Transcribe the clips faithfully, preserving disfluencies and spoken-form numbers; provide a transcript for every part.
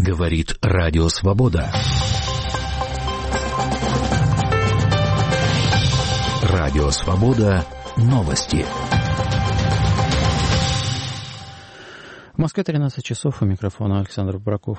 Говорит Радио Свобода. Радио Свобода. Новости. В Москве тринадцать часов, у микрофона Александр Браков.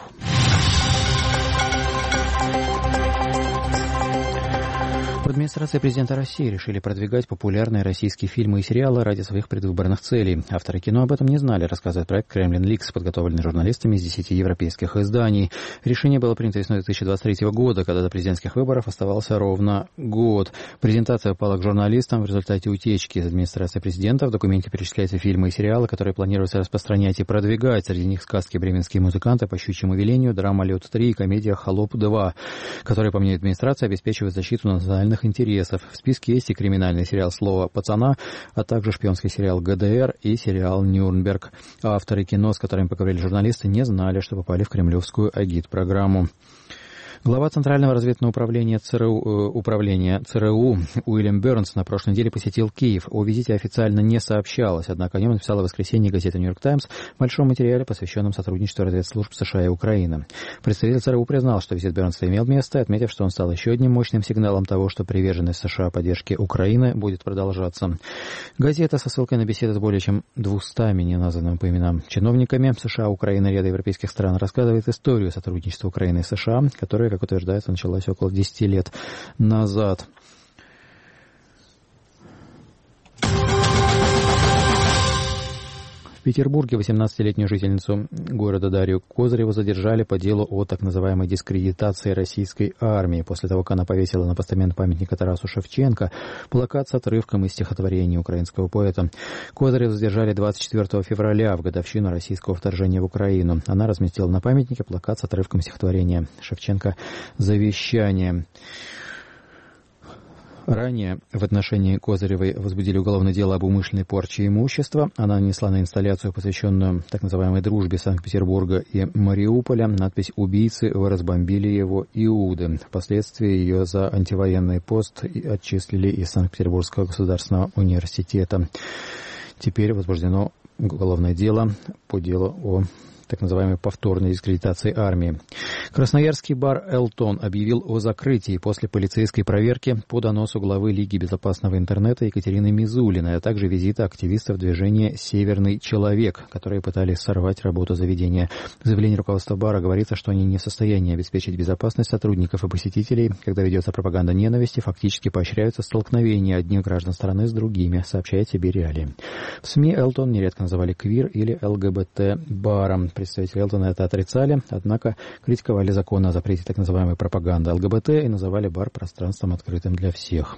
В администрации президента России решили продвигать популярные российские фильмы и сериалы ради своих предвыборных целей. Авторы кино об этом не знали, рассказывает проект «Кремлин Ликс», подготовленный журналистами из десяти европейских изданий. Решение было принято весной две тысячи двадцать третьего года, когда до президентских выборов оставался ровно год. Презентация попала к журналистам в результате утечки из администрации президента. В документе перечисляются фильмы и сериалы, которые планируется распространять и продвигать. Среди них сказки «Бременские музыканты», «По щучьему велению», драма «Лед три» и комедия «Холоп два», которые, по мнению администрации, обеспечивают защиту национальных интересов. В списке есть и криминальный сериал «Слово пацана», а также шпионский сериал «ГДР» и сериал «Нюрнберг». Авторы кино, с которыми поговорили журналисты, не знали, что попали в кремлевскую агитпрограмму. Глава Центрального разведывательного управления ЦРУ, управления ЦРУ Уильям Бернс на прошлой неделе посетил Киев. О визите официально не сообщалось, однако о нем написала в воскресенье газета «Нью-Йорк Таймс» в большом материале, посвященном сотрудничеству разведслужб США и Украины. Представитель ЦРУ признал, что визит Бернса имел место, отметив, что он стал еще одним мощным сигналом того, что приверженность США поддержке Украины будет продолжаться. Газета со ссылкой на беседы с более чем двумстами неназванными по именам чиновниками США, Украины и ряда европейских стран рассказывает историю сотрудничества Украины и США, которая, как утверждается, началась около десяти лет назад. В Петербурге восемнадцатилетнюю жительницу города Дарью Козыреву задержали по делу о так называемой дискредитации российской армии, после того, как она повесила на постамент памятника Тарасу Шевченко плакат с отрывком из стихотворения украинского поэта. Козыреву задержали двадцать четвёртого февраля, в годовщину российского вторжения в Украину. Она разместила на памятнике плакат с отрывком стихотворения Шевченко «Завещание». Ранее в отношении Козыревой возбудили уголовное дело об умышленной порче имущества. Она нанесла на инсталляцию, посвященную так называемой дружбе Санкт-Петербурга и Мариуполя, надпись «Убийцы, вы разбомбили его, Иуды». Впоследствии ее за антивоенный пост отчислили из Санкт-Петербургского государственного университета. Теперь возбуждено уголовное дело по делу о так называемой повторной дискредитации армии. Красноярский бар «Элтон» объявил о закрытии после полицейской проверки по доносу главы Лиги безопасного интернета Екатерины Мизулиной, а также визита активистов движения «Северный человек», которые пытались сорвать работу заведения. В заявлении руководства бара говорится, что они не в состоянии обеспечить безопасность сотрудников и посетителей. Когда ведется пропаганда ненависти, фактически поощряются столкновения одних граждан страны с другими, сообщает себе «Реалии». В СМИ «Элтон» нередко называли квир или ЛГБТ-баром. Представители Элтона это отрицали, однако критиковали закон о запрете так называемой пропаганды ЛГБТ и называли бар пространством, открытым для всех.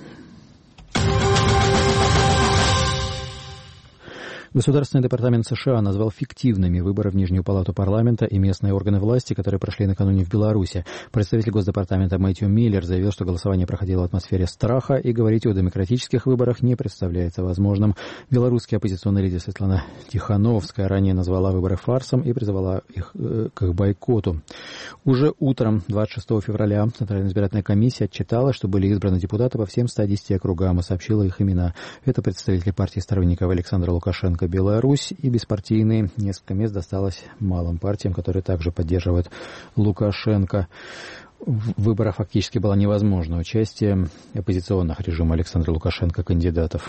Государственный департамент США назвал фиктивными выборы в Нижнюю палату парламента и местные органы власти, которые прошли накануне в Беларуси. Представитель Госдепартамента Мэтью Миллер заявил, что голосование проходило в атмосфере страха и говорить о демократических выборах не представляется возможным. Белорусский оппозиционный лидер Светлана Тихановская ранее назвала выборы фарсом и призвала их э, к их бойкоту. Уже утром двадцать шестого февраля Центральная избирательная комиссия отчитала, что были избраны депутаты по всем ста десяти округам и сообщила их имена. Это представители партии сторонников Александра Лукашенко «Беларусь» и беспартийные. Несколько мест досталось малым партиям, которые также поддерживают Лукашенко. В выборах фактически было невозможно участие оппозиционных режима Александра Лукашенко кандидатов.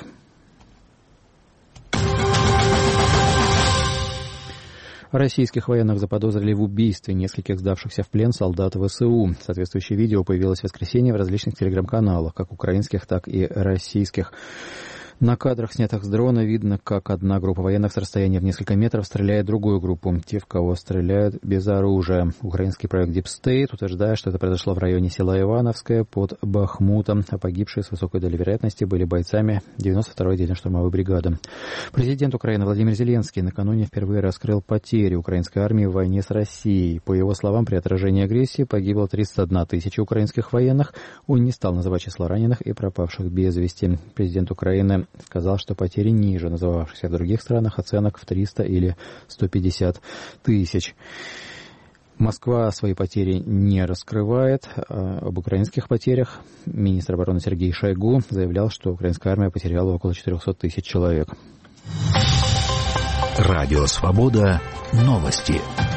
Российских военных заподозрили в убийстве нескольких сдавшихся в плен солдат ВСУ. Соответствующее видео появилось в воскресенье в различных телеграм-каналах, как украинских, так и российских. На кадрах, снятых с дрона, видно, как одна группа военных с расстояния в несколько метров стреляет в другую группу. Те, в кого стреляют без оружия. Украинский проект Deep State утверждает, что это произошло в районе села Ивановское под Бахмутом, а погибшие с высокой долей вероятности были бойцами девяносто второй отдельной штурмовой бригады. Президент Украины Владимир Зеленский накануне впервые раскрыл потери украинской армии в войне с Россией. По его словам, при отражении агрессии погибло тридцать одна тысяча украинских военных. Он не стал называть число раненых и пропавших без вести. Президент Украины сказал, что потери ниже называвшихся в других странах оценок в триста или сто пятьдесят тысяч. Москва свои потери не раскрывает. Об украинских потерях министр обороны Сергей Шойгу заявлял, что украинская армия потеряла около четырехсот тысяч человек. Радио Свобода. Новости.